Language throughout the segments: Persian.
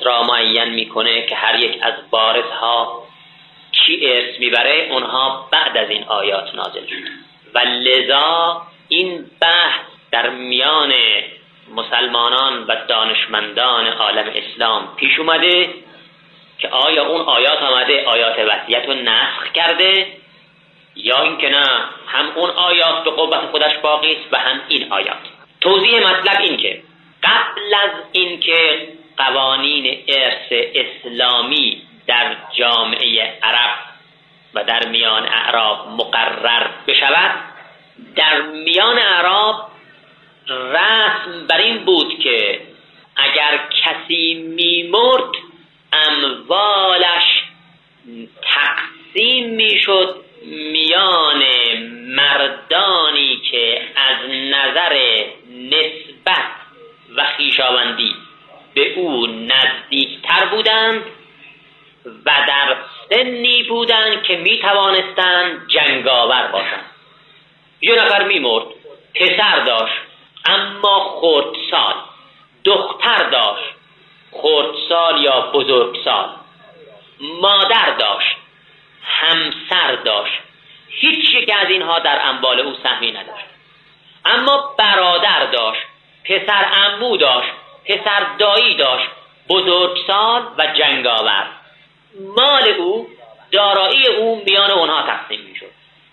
را معین میکنه که هر یک از وارثها کی ارث میبره، اونها بعد از این آیات نازل شد و لذا این بحث در میان مسلمانان و دانشمندان عالم اسلام پیش اومده که آیا اون آیات آمده آیات وصیت رو نسخ کرده یا اینکه نه هم اون آیات به قوت خودش باقی است و هم این آیات. توضیح مطلب این که قبل از اینکه قوانین ارث اسلامی در جامعه عرب و در میان اعراب مقرر بشود، در میان اعراب رسم بر این بود که اگر کسی میمرد اموالش تقسیم میشد میان مردانی که از نظر نسبت و خویشاوندی به او نزدیکتر بودند و در سنی بودند که می توانستند جنگاور باشند. یه نفر می مرد، پسر داشت اما خردسال، دختر داشت خردسال یا بزرگسال، مادر داشت، همسر داشت، هیچ یک از اینها در اموال او سهمی نداشت، اما برادر داشت، پسر عمو داشت، پسر دایی داشت، بزرگسال و جنگاور. مال او، دارایی او میان اونها تقسیم میشد.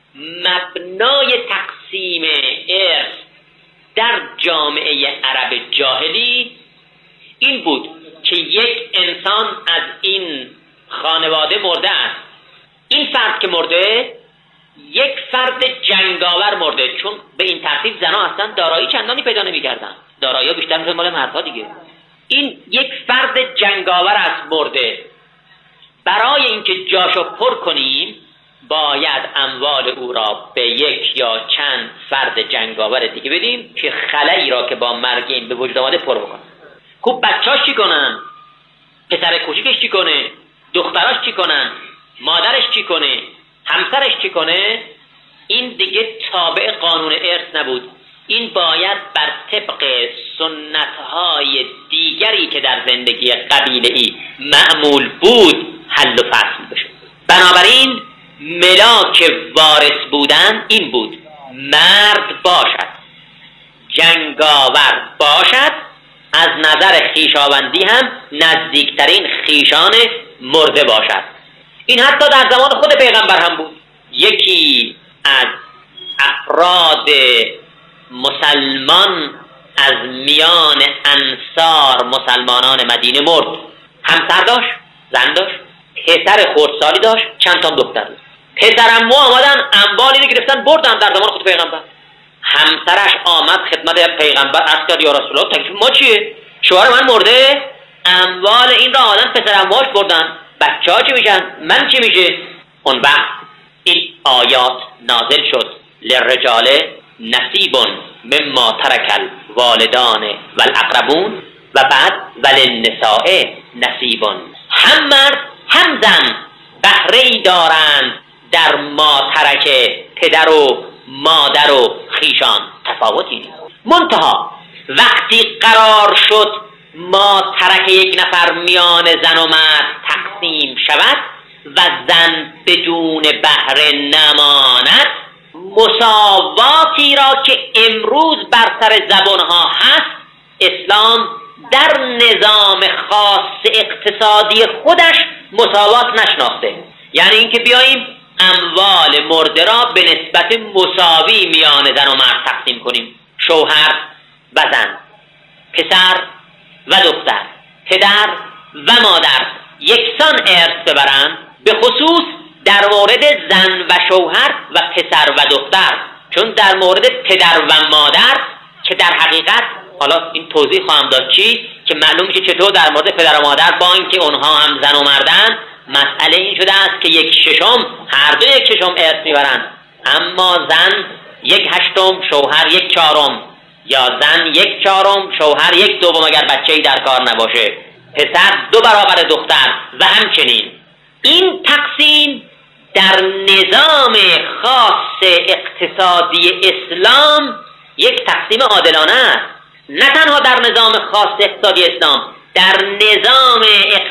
مبنای تقسیم ارث در جامعه عرب جاهلی این بود که یک انسان از این خانواده مرده است، این فرد که مرده یک فرد جنگاور مرده، چون به این ترتیب زنها اصلا دارایی چندانی پیدا نمی‌کردن، دارایی بیشتر میشه مال مردها دیگه. این یک فرد جنگاور است مرده، برای اینکه جاشو پر کنیم باید اموال او را به یک یا چند فرد جنگاور دیگه بدیم که خلایی را که با مرگ این به وجود آمده پر بکنن. خب بچه‌اش چی کنن؟ پسر کوچیکش چی کنه؟ دختراش چی کنن؟ مادرش چی کنه؟ همسرش چی کنه؟ این دیگه تابع قانون ارث نبود. این باید بر طبق سنت‌های دیگری که در زندگی قبیله‌ای معمول بود حل و فصل بشه. بنابراین ملاک وارث بودن این بود: مرد باشد، جنگاور باشد، از نظر خویشاوندی هم نزدیکترین خویشان مرده باشد. این حتی در زمان خود پیغمبر هم بود. یکی از افراد مسلمان از میان انصار مسلمانان مدینه مرد، همسر داشت، زن داشت، پسر خردسالی داشت، چند تا دختر داشت. پسرعمو آمدن اموالی رو گرفتن بردن در زمان خود پیغمبر. همسرش آمد خدمت پیغمبر عرض کرد: یا رسول الله، تکلیف ما چیه؟ شوهر من مرده، اموال این را آدم پسرعموهاش بردن، بچه‌ها چی میشن؟ من چی میشه؟ اون وقت این آیات نازل شد: للرجال نصیب مما ترک الوالدان والاقربون و بعد وللنساء نصیب. هم مرد هم زن بهره‌ای دارند در ما ترکه پدر و مادر و خیشان، تفاوتی نیست. منتها وقتی قرار شد ما ترک یک نفر میان زن و مرد تقسیم شود و زن بدون بهره نماند، مساواتی را که امروز بر سر زبانها هست اسلام در نظام خاص اقتصادی خودش مساوات نشناخته. یعنی اینکه بیاییم اموال مرده را به نسبت مساوی میان زن و مرد تقسیم کنیم، شوهر و زن، پسر و دختر، پدر و مادر یکسان ارث ببرند، به خصوص در مورد زن و شوهر و پسر و دختر. چون در مورد پدر و مادر که در حقیقت، حالا این توضیح خواهم داد چی که معلوم میشه چطور در مورد پدر و مادر با اینکه اونها هم زن و مردن، مسئله این شده است که یک ششم، هر دو یک ششم ارث میبرند، اما زن یک هشتم، شوهر یک چهارم، یا زن یک چهارم، شوهر یک دوم اگر بچه‌ای در کار نباشه، پسر 2 برابر دختر و همچنین. این تقسیم در نظام خاص اقتصادی اسلام یک تقسیم عادلانه است. نه تنها در نظام خاص اقتصادی اسلام، در نظام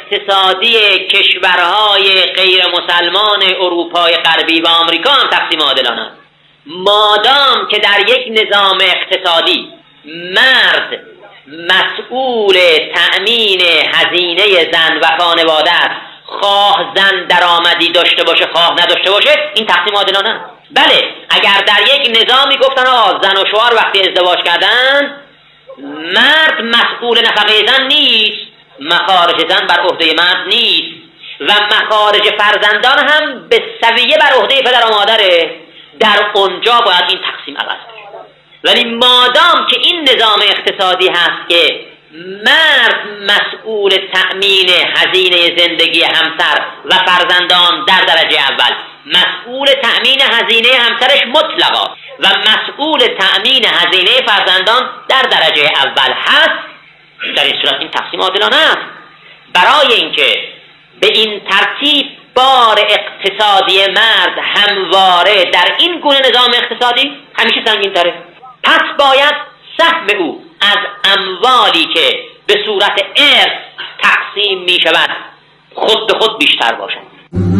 اقتصادی کشورهای غیر مسلمان اروپای غربی و آمریکا هم تقسیم عادلانه است. مادام که در یک نظام اقتصادی مرد مسئول تأمین هزینه زن و خانواده است، خواه زن درآمدی داشته باشه خواه نداشته باشه، این تقسیم عادلانه است. بله، اگر در یک نظامی گفتن زن و شوهر وقتی ازدواج کردن مرد مسئول نفقه زن نیست، مخارج زن بر عهده مرد نیست و مخارج فرزندان هم به سویه بر عهده پدر و مادره، در اونجا باید این تقسیم عوض بشه. ولی مادام که این نظام اقتصادی هست که مرد مسئول تأمین هزینه زندگی همسر و فرزندان در درجه اول، مسئول تأمین هزینه همسرش مطلقا و مسئول تأمین هزینه فرزندان در درجه اول هست، در این صورت این تقسیم عادلانه است. برای اینکه به این ترتیب بار اقتصادی مرد همواره در این گونه نظام اقتصادی همیشه سنگین تره، پس باید سهم او از اموالی که به صورت ارث تقسیم می شود خود به خود بیشتر باشد.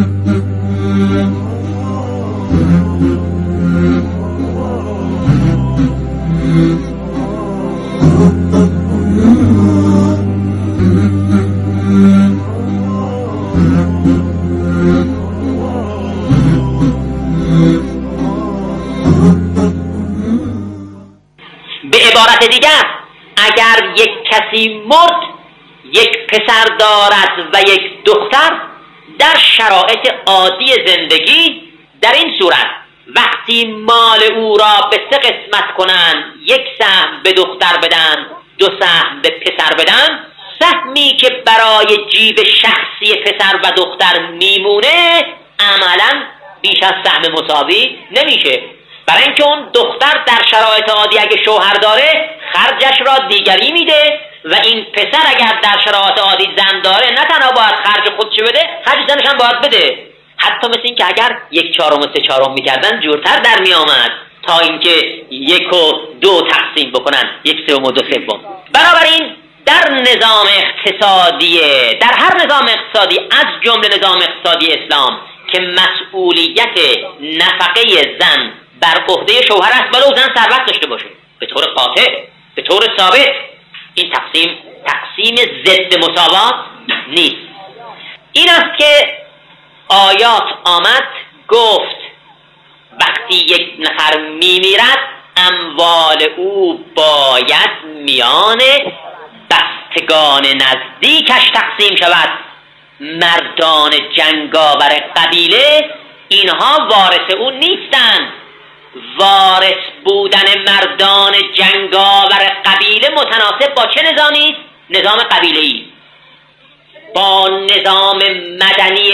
به عبارت دیگر اگر یک کسی مرد، یک پسر دارد و یک دختر، در شرایط عادی زندگی در این صورت وقتی مال او را به 3 قسمت کنند، 1 سهم به دختر بدن، 2 سهم به پسر بدن، سهمی که برای جیب شخصی پسر و دختر میمونه عملا بیش از سهم مساوی نمیشه، برای اینکه اون دختر در شرایط عادی اگه شوهر داره خرجش را دیگری میده و این پسر اگر در شرایط عادی زن داره نه تنها باید خرج خودش بده، خرج زنش هم باید بده. حتی مثل این که اگر 1/4 و 3/4 میکردن جورتر در میامد تا اینکه 1 و 2 تقسیم بکنن، 1/3 و 2/3. بنابراین در نظام اقتصادی، در هر نظام اقتصادی از جمله نظام اقتصادی اسلام که مسئولیت نفقه زن بر عهده شوهر است ولو زن ثروت داشته باشه، به طور قاطع، به طور ثابت این تقسیم ضد مساوات نیست. این است که آیات آمد گفت وقتی یک نفر میمیرد اموال او باید میان بستگان نزدیکش تقسیم شود. مردان جنگاور قبیله اینها وارث او نیستند. وارث بودن مردان جنگاور قبیله متناسب با چه نظامی است؟ نظام قبیله‌ای. با نظام مدنی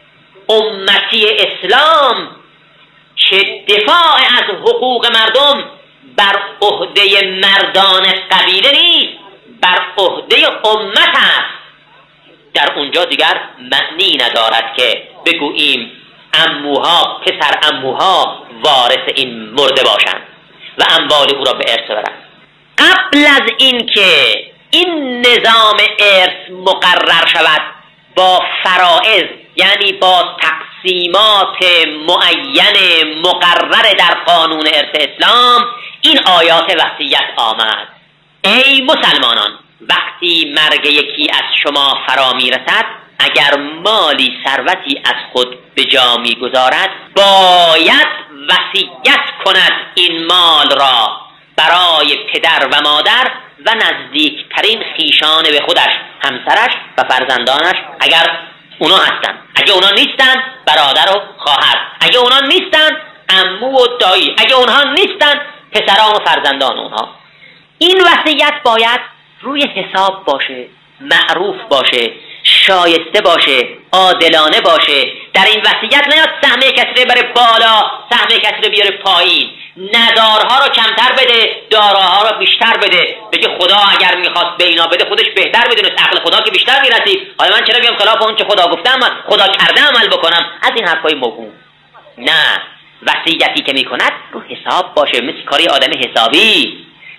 امتی اسلام که دفاع از حقوق مردم بر عهده مردان قبیله نیست، بر عهده امت است. در اونجا دیگر معنی ندارد که بگوییم عموها، پسر عموها وارث این مرده باشند و اموال او را به ارث برند. قبل از این که این نظام ارث مقرر شود با فرائض، یعنی با تقسیمات معین مقرر در قانون ارث اسلام، این آیات وصیت آمد. ای مسلمانان، وقتی مرگ یکی از شما فرا میرسد، اگر مالی ثروتی از خود به جا میگذارد باید وصیت کند این مال را برای پدر و مادر و نزدیکترین خویشان به خودش، همسرش و فرزندانش اگر اونا هستن. اگه اونا نیستن برادر و خواهر، اگه اونا نیستن عمو و دایی، اگه اونها نیستن پسران و فرزندان اونها. این وصیت باید روی حساب باشه، معروف باشه، شایسته باشه، عادلانه باشه. در این وصیت نیاد سهم کسی بره بالا، سهم کسی بیاره پایین، ندارها رو کمتر بده، داراها رو بیشتر بده. بگه خدا اگر میخواست به اینا بده خودش بهتر بدونه، عقل خدا که بیشتر میرسید، حالا من چرا بیام خلاف اون که خدا گفتم خدا کرده عمل بکنم؟ از این حرفای موهوم. نه، وصیتی که میکند رو حساب باشه، مثل کاری آدم حسابی.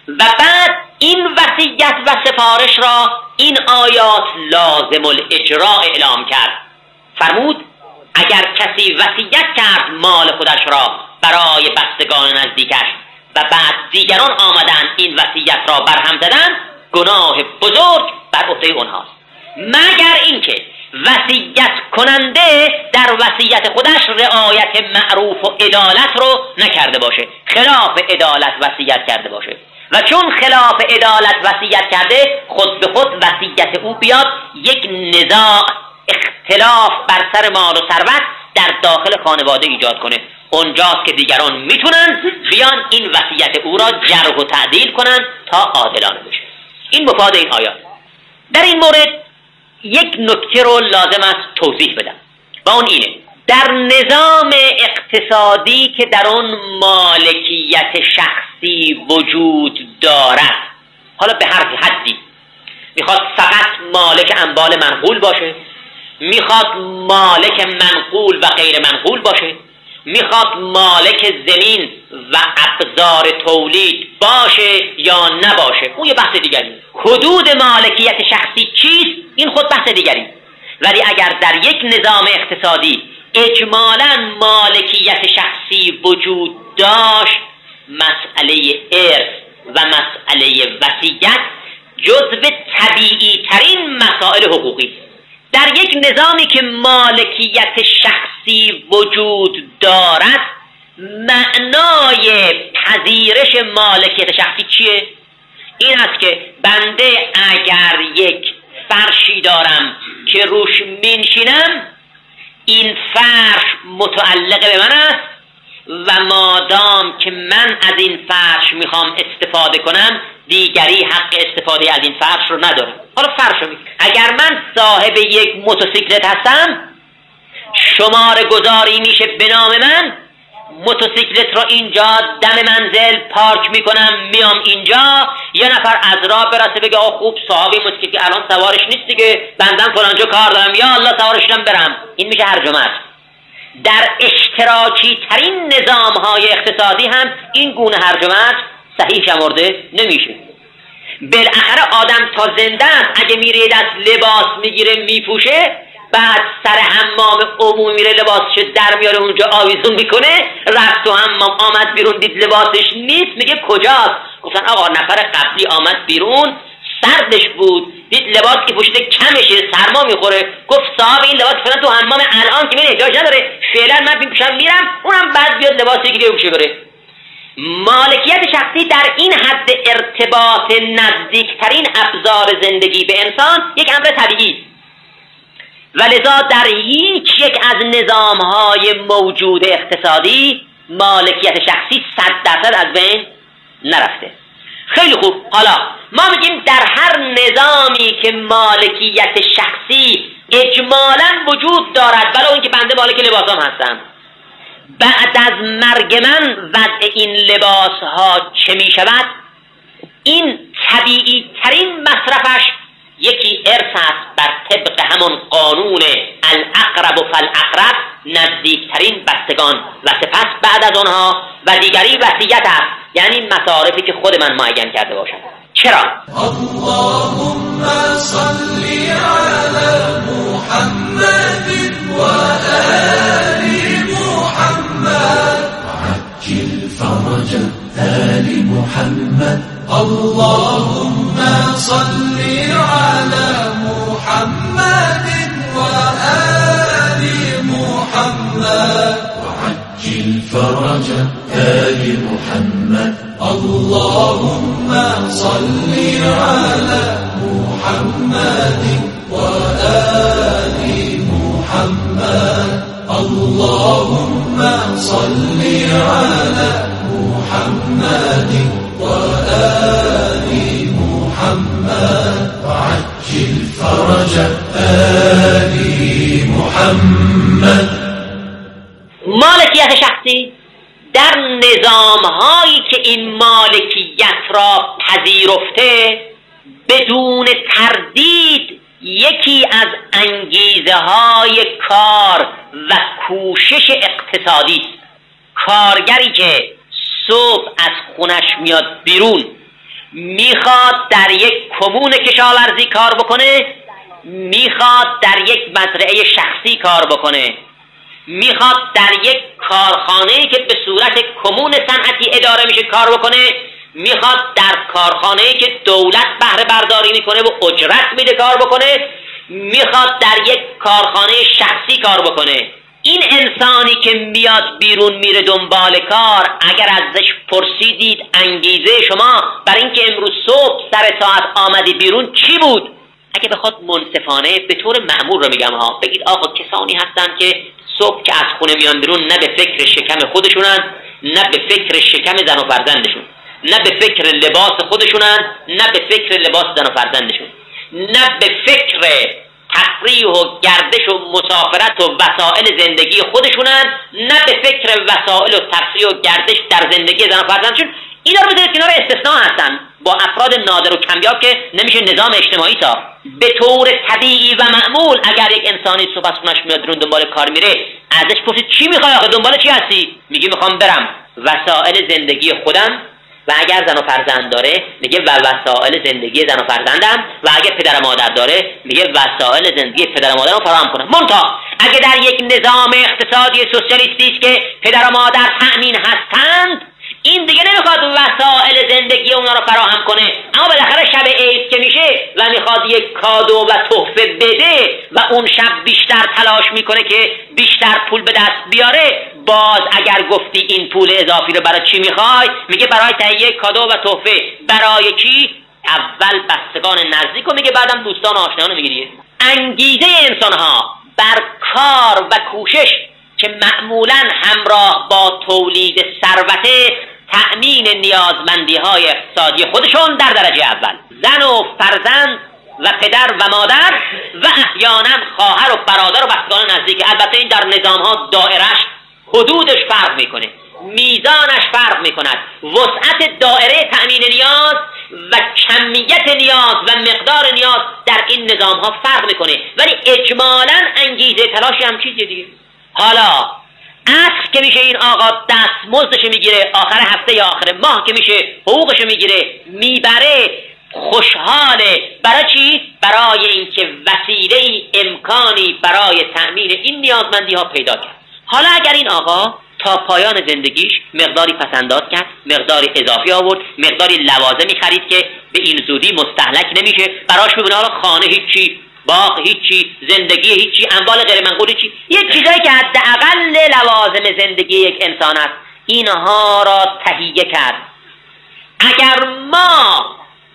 و بعد این وصیت و سفارش را این آیات لازم الاجراء اعلام کرد. فرمود اگر کسی وصیت کرد مال خودش را برای بستگان نزدیکش و بعد دیگران آمدن این وصیت را برهم زدن، گناه بزرگ بر عهده اونهاست، مگر اینکه وصیت کننده در وصیت خودش رعایت معروف و عدالت رو نکرده باشه، خلاف عدالت وصیت کرده باشه، و چون خلاف عدالت وصیت کرده خود به خود وصیت او بیاد یک نزاع، اختلاف بر سر مال و ثروت در داخل خانواده ایجاد کنه. اونجاست که دیگران میتونن بیان این وصیت او را جرح و تعدیل کنن تا عادلانه بشه. این مفاد این آیات. در این مورد یک نکته رو لازم است توضیح بدم و اون اینه: در نظام اقتصادی که در اون مالکیت شخصی وجود دارد، حالا به هر حدی، میخواد فقط مالک اموال منقول باشه، میخواد مالک منقول و غیر منقول باشه، میخواد مالک زمین و ابزار تولید باشه یا نباشه، اون یه بحث دیگری. حدود مالکیت شخصی چیست؟ این خود بحث دیگری. ولی اگر در یک نظام اقتصادی اجمالاً مالکیت شخصی وجود داشت، مسئله ارث و مسئله وصیت جزو طبیعی ترین مسائل حقوقی. در یک نظامی که مالکیت شخصی وجود دارد، معنای پذیرش مالکیت شخصی چیه؟ این است که بنده اگر یک فرشی دارم که روش مینشینم، این فرش متعلق به من است و مادام که من از این فرش میخوام استفاده کنم، دیگری حق استفاده از این فرش رو نداره. حالا فرش رو اگر من صاحب یک موتورسیکلت هستم، شماره گذاری میشه به نام من، موتورسیکلت رو اینجا دم منزل پارک میکنم، میام اینجا، یه نفر از راه برسه بگه آه خوب صاحب موتورسیکلت الان سوارش نیست دیگه، بندم فلانجا کار دارم، یا الله سوارش دارم برم، این میشه هرجمه است. در اشتراکی ترین نظام های اقتصادی هم این گونه هرجمه صحیح شمرده نمیشه. بالاخره آدم تا زنده است، اگه میره دست لباس میگیره میپوشه، بعد سر حمام عمومی میره لباسش در میاره اونجا آویزون میکنه، رفت تو حمام آمد بیرون دید لباسش نیست، میگه کجاست؟ گفتن آقا نفر قبلی آمد بیرون سردش بود، دید لباس که پوشیده کمشه سرما میخوره، گفت صاحب این لباس فعلا تو حمام الان که میره احتیاج نداره، فعلا من میپوشم میرم، اونم بعد بیاد لباسی که بپوشه بره. مالکیت شخصی در این حد ارتباط نزدیکترین ابزار زندگی به انسان یک امر طبیعی، ولذا در هیچ یک از نظام‌های موجود اقتصادی مالکیت شخصی 100% از بین نرفته. خیلی خوب، حالا ما میگیم در هر نظامی که مالکیت شخصی اجمالاً وجود دارد، ولو اینکه بنده مالک لباسام هستم، بعد از مرگ من وضع این لباس ها چه می شود؟ این طبیعی ترین مصرفش یکی ارث است بر طبق همون قانون الاقرب فالاقرب، نزدیکترین بستگان و سپس بعد از آنها، و دیگری وصیت است، یعنی مصارفی که خود من معین کرده باشم. چرا؟ اللهم صل علی محمد و آل محمد وعجل فرج آل محمد. اللهم صل على محمد وآل محمد وعجل فرج آل محمد. اللهم صل على محمد وآل محمد. اللهم صل على محمد وآل محمد وعجل فرج آل محمد. مالکیت شخصی در نظام‌هایی که این مالکیت را پذیرفته بدون تردید یکی از انگیزه‌های کار و کوشش اقتصادی است. کارگری که صبح از خونش میاد بیرون میخواد در یک کمون کشاورزی کار بکنه، میخواد در یک مزرعه شخصی کار بکنه، میخواد در یک کارخانه‌ای که به صورت کمون صنعتی اداره میشه کار بکنه، میخواد در کارخانه‌ای که دولت بهره برداری میکنه و اجرت میده کار بکنه، میخواد در یک کارخانه شخصی کار بکنه. این انسانی که میاد بیرون میره دنبال کار، اگر ازش پرسیدید انگیزه شما برای اینکه امروز صبح سر ساعت آمدی بیرون چی بود، اگه بخواد منصفانه به طور معمول رو میگم ها، بگید آقا کسانی هستن که صبح که از خونه میان بیرون نه به فکر شکم خودشونن، نه به فکر شکم زن و فرزندشون، نه به فکر لباس خودشونن، نه به فکر لباس زن و فرزندشون، نه به فکر تفریح و گردش و مسافرت و وسایل زندگی خودشونن، نه به فکر وسایل و تفریح و گردش در زندگی زن و فرزندشون. اینا رو بذارید کنار، استثناء هستن با افراد نادر و کمیاب که نمیشه نظام اجتماعی تا. به طور طبیعی و معمول اگر یک انسانی صبح از خونش میاد بیرون دنبال کار میره، ازش پرسید چی میخوای آخه، دنبال چی هستی؟ میگه میخوام برم وسایل زندگی خودم، و اگر زن و فرزند داره میگه و وسایل زندگی زن و فرزندم، و اگر پدر و مادر داره میگه وسایل زندگی پدر و مادرم فراهم کنم. منتها اگه در یک نظام اقتصادی سوسیالیستی است که پدر و مادر تأمین هستند، این دیگه نمیخواد وسایل زندگی اونا رو فراهم کنه، اما بالاخره شب عید که میشه و میخواد یک کادو و تحفه بده و اون شب بیشتر تلاش میکنه که بیشتر پول به دست بیاره، باز اگر گفتی این پول اضافی رو برای چی میخوای، میگه برای تهیه کادو و تحفه. برای کی؟ اول بستگان نزدیک رو میگه، بعدم دوستان و آشنایان رو میگیری. انگیزه انسانها بر کار و کوشش که معمولاً همراه با تولید ثروت، تأمین نیازمندی‌های اقتصادی خودشون در درجه اول، زن و فرزند و پدر و مادر و احیانا خواهر و برادر و بستگان نزدیک. البته این در نظام‌ها دائره‌اش حدودش فرق میکنه، میزانش فرق میکند، وسعت دائره تأمین نیاز و کمیت نیاز و مقدار نیاز در این نظام‌ها فرق میکنه، ولی اجمالاً انگیزه تلاشی هم چیزی دیگه. حالا عصر که میشه این آقا دستمزدش میگیره، آخر هفته یا آخر ماه که میشه حقوقش میگیره میبره، خوشحاله. برای چی؟ برای اینکه وسیله‌ای، امکانی برای تأمین این نیازمندی ها پیدا کرد. حالا اگر این آقا تا پایان زندگیش مقداری پسنداز کرد، مقداری اضافی آورد، مقداری لوازمی خرید که به این زودی مستهلک نمیشه، براش میبونه حالا خانه هیچی، باغ هیچی، زندگی هیچی، اموال غیر منقول هیچی، یک چیزایی که حداقل لوازم زندگی یک انسان است، اینها را تهیه کرد. اگر ما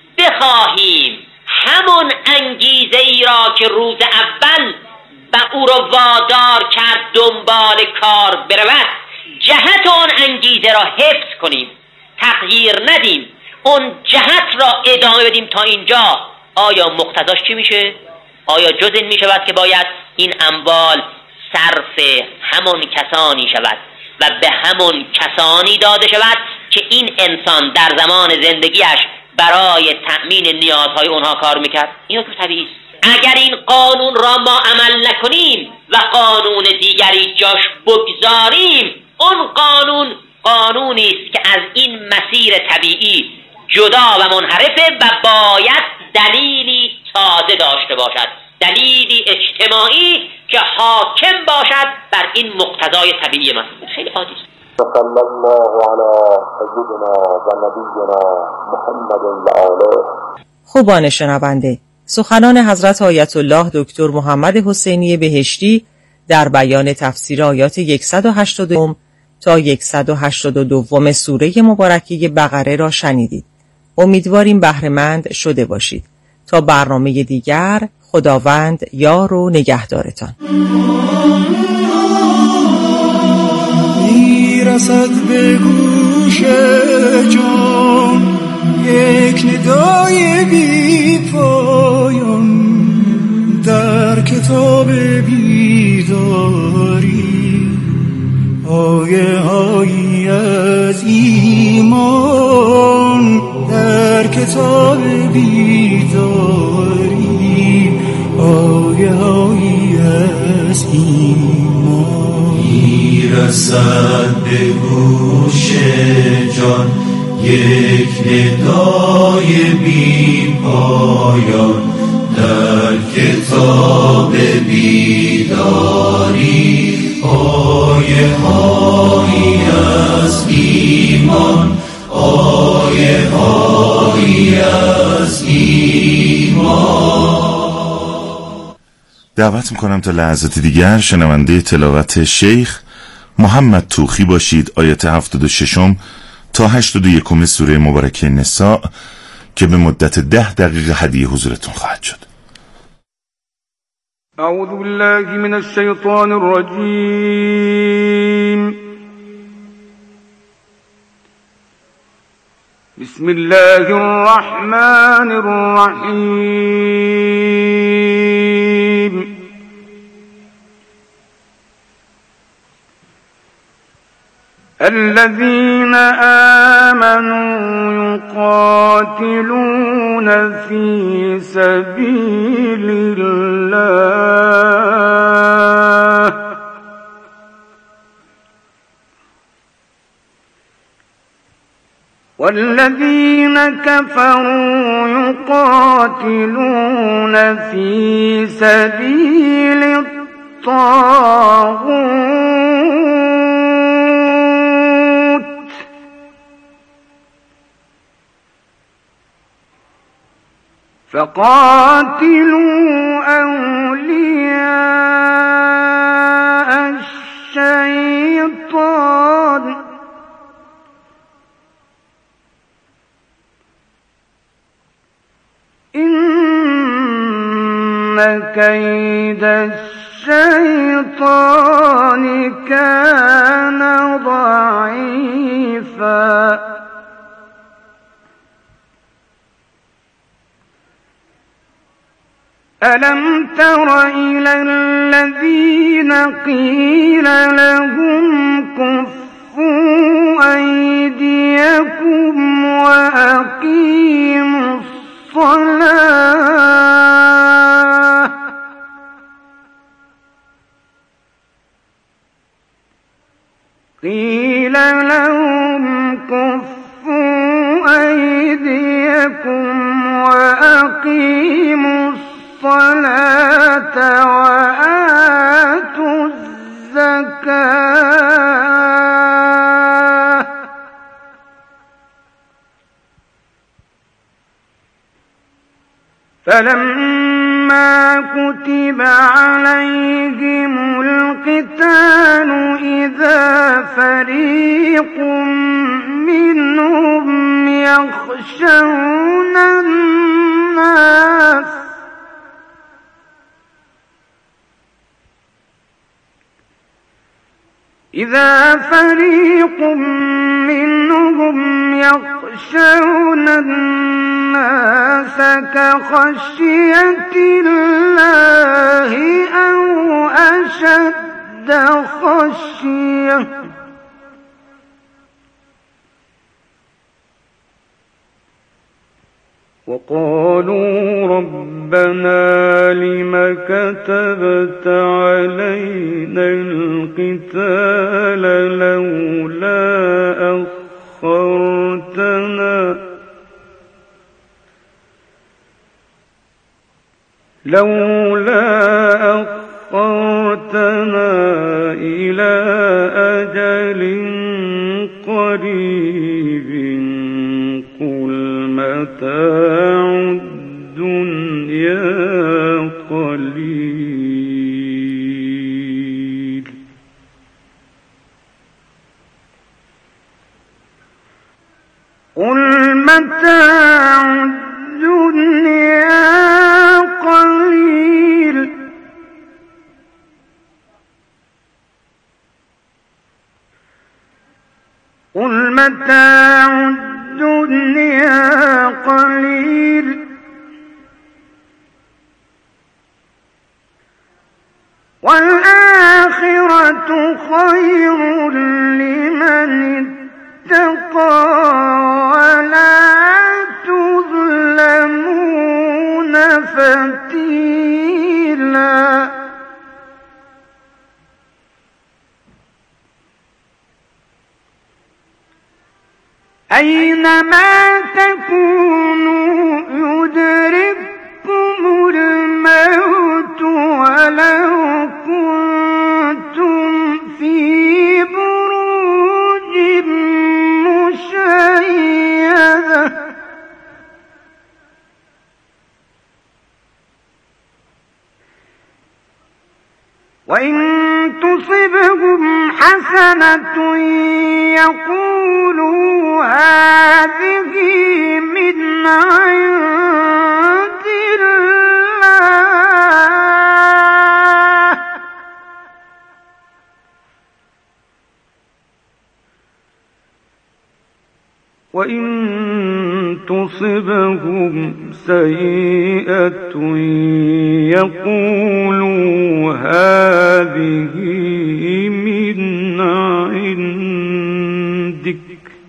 بخواهیم همون انگیزه ای را که روز اول و او را وادار کرد دنبال کار برود، جهت اون انگیزه را حفظ کنیم، تغییر ندیم، اون جهت را ادامه بدیم تا اینجا، آیا مقتضاش چی میشه؟ آیا جز این میشود که باید این اموال صرف همون کسانی شود و به همون کسانی داده شود که این انسان در زمان زندگیش برای تأمین نیازهای اونها کار میکرد؟ اینو که طبیعی است. اگر این قانون را ما عمل نکنیم و قانون دیگری جاش بگذاریم، اون قانون قانونی است که از این مسیر طبیعی جدا و منحرفه و باید دلیلی تازه داشته باشد، دلیلی اجتماعی که حاکم باشد بر این مقتضای طبیعی ما. خیلی عادی است. صلی الله علی سیدنا و نبینا محمد و آله. خوبان شنونده، سخنان حضرت آیت الله دکتر محمد حسینی بهشتی در بیان تفسیر آیات 180 تا 182 سوره مبارکه بقره را شنیدید. امیدواریم بهره‌مند شده باشید. تا برنامه دیگر، خداوند یار و نگهدارتان. میرسد به گوش جان یک ندای بی پایان در کتاب بیداری، آیه هایی از ایمان در کتاب بیداری، آیه هایی از ایمان. میرسد به گوش جان یک ندای بی پایان در کتاب بیداری، آیه هایی از ایمان، آیه هایی از ایمان. دعوت میکنم تا لحظات دیگر شنونده تلاوت شیخ محمد توخی باشید. آیت 76 تا 81 سوره مبارکه نساء که به مدت 10 دقیقه هدیه حضورتون خواهد شد. اعوذ بالله من الشیطان الرجیم. بسم الله الرحمن الرحیم. الذين آمنوا يقاتلون في سبيل الله والذين كفروا يقاتلون في سبيل الطاغوت فقاتلوا أولياء الشيطان إن كيد الشيطان كان ضعيفا ألم تر إلى الذين قيل لهم كفوا أيديكم وأقيموا الصلاة قيل لهم كفوا أيديكم وأقيموا الصلاة وآتوا الزكاة فلما كتب عليهم القتال إذا فريق منهم يخشون الناس كخشية الله أو أشد خشية وقالوا ربنا لم كتبت علينا القتال لولا أخرتنا إلى أجل قريب قل متاع الدنيا قليل قل متاع الدنيا قليل قل متاع الدنيا قليل والآخرة خير لمن اتقى ولا تظلمون فتيلا أينما تكونوا يدرككم الموت ولو كنتم في بروج مشيدة وإن تصبهم حسنة يقولوا هذه من عند الله وإن تصبهم سيئة يقولوا هذه من عندك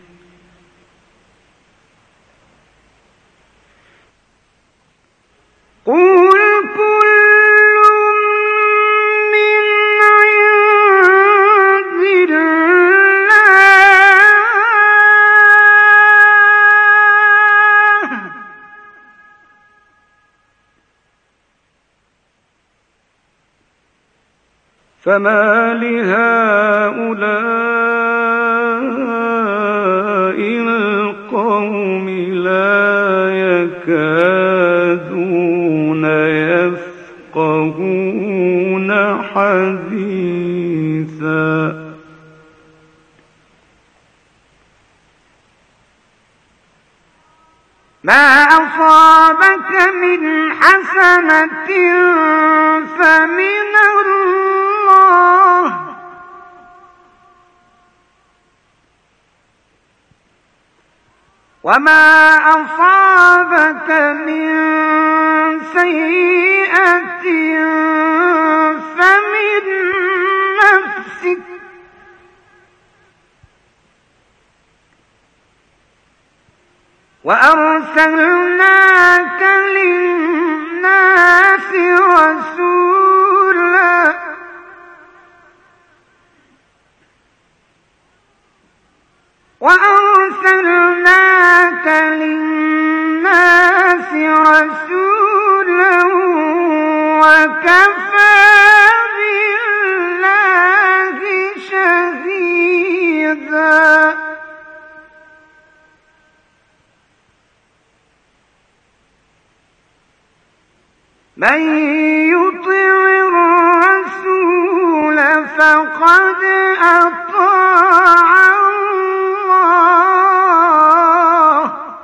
قل كل من عند الله فما لهؤلاء القوم لا يكادون يفقهون حديثا ما أصابك من حسنة فمن الله وما أصابك من سيئة فمن نفسك وأرسلناك للناس رسولا وكفى بالله شهيدا من يطع الرسول فقد أطاع الله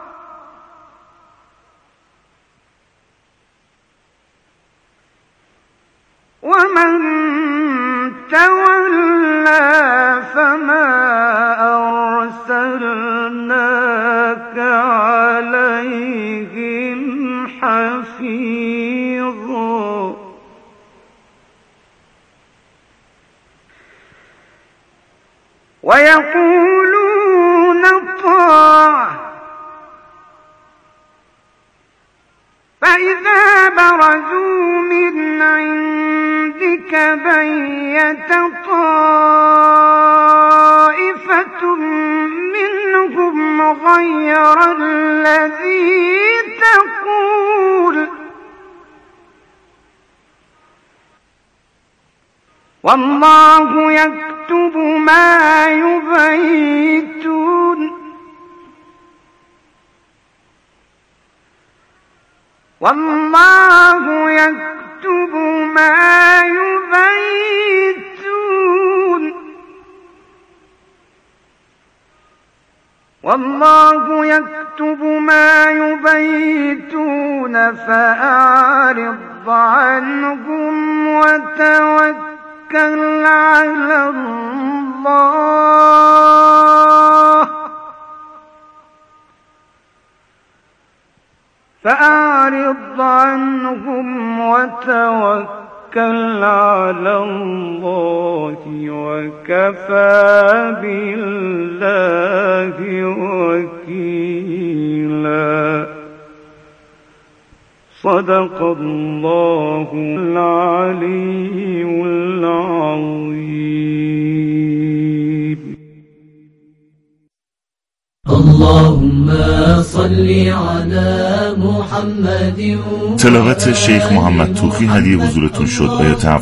ومن تولى فما أرسلناك عليهم حفيظا ويقولون طاعة فإذا برزوا من عندك بيت طائفة منهم غير الذي تقول والله يكتب ما يبيتون والله يكتب ما يبيتون والله يكتب ما يبيتون فأعرض عنهم وتوكل على الله فأعرض عنهم وتوكل على الله وكفى بالله وكيلا صدق الله العلي العظيم. الله تلاوت شیخ محمد توخی هدیه حضورتون شد. آیات